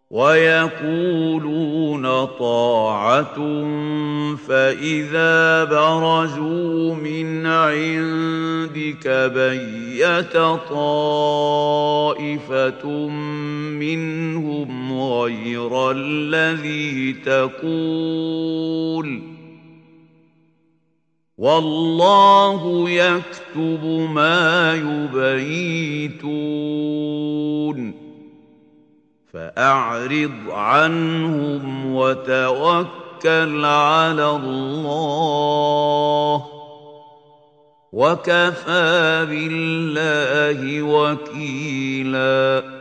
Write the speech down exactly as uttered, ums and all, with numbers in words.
ويقولون طاعة فإذا برزوا من عندك بيت طائفة منهم غير الذي تقول والله يكتب ما يبيتون فأعرض عنهم وتوكل على الله وكفى بالله وكيلاً